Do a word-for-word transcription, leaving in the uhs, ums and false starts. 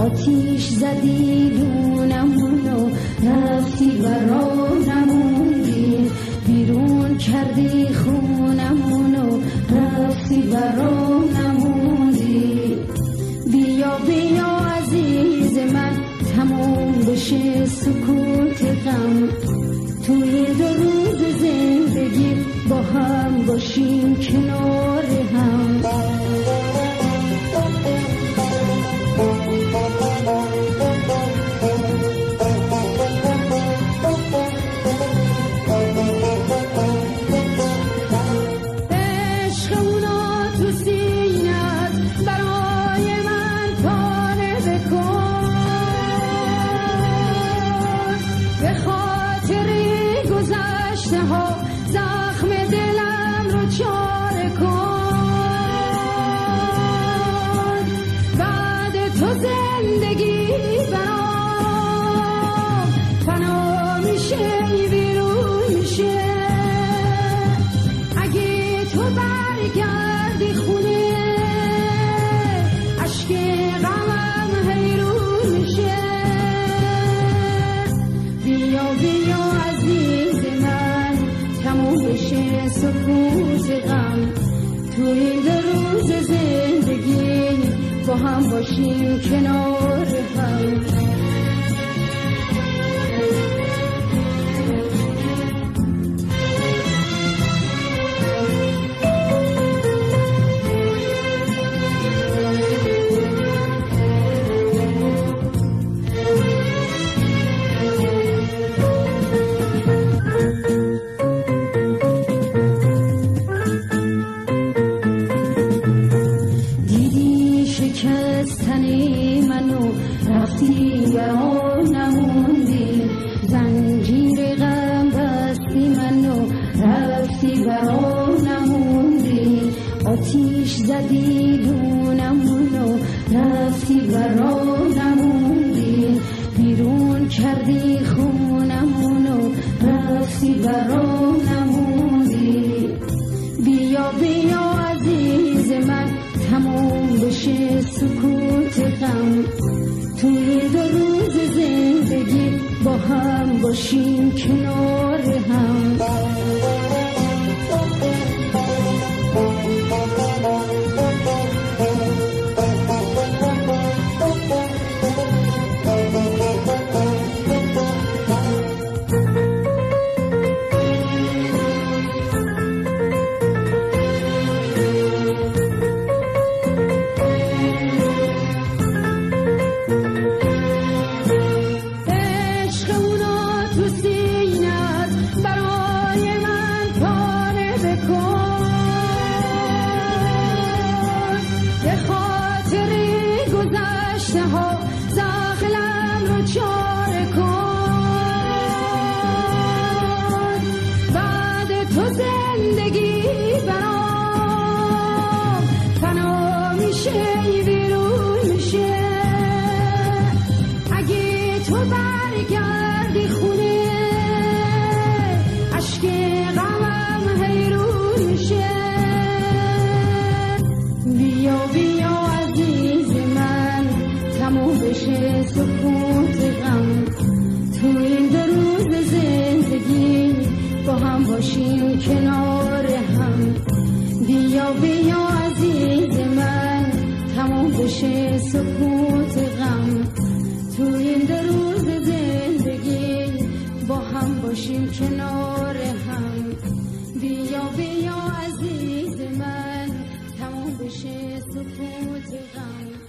آتیش زدی دونمونو رفتی برا نموندی، بیرون کردی خونمونو رفتی برا نموندی. بیا بیا عزیز من تموم بشه سکوت غم، توی دو روز زندگی با هم باشیم کنار هم. زخم دلم رو چاره کن، بعد تو زندگی برام فنا میشه بیرون میشه. اگه تو برگردی خونه اشک غمم حیرون میشه. بیا بیا عزیز من تموم بشه سکوت غم، تو این دو روز زندگی با هم باشیم کنار هم. شکستنی منو رفتی برا نموندی، زنجیر غم بستی منو رفتی برا نموندی. آتیش زدی دونمونو رفتی برا نموندی، بیرون کردی خونمونو رفتی برا نموندی. بیا بیا عزیز من تموم بشه سکوت غم، توی دو روز زندگی با هم باشیم کنار هم. زخم رو چاره کن، بعد تو زندگی برام فنا میشه بیرون میشه. اگه تو برگردی خونه اشک غمم حیرون میشه. بیا بیا عزیز من تموم بشه سکوت غم، تو این دو روز زندگی با هم باشیم کنار هم. بیا بیا عزیز من تموم بشه سکوت غم، تو این دو روز زندگی با هم باشیم کنار هم. بیا بیا عزیز من تموم بشه سکوت غم.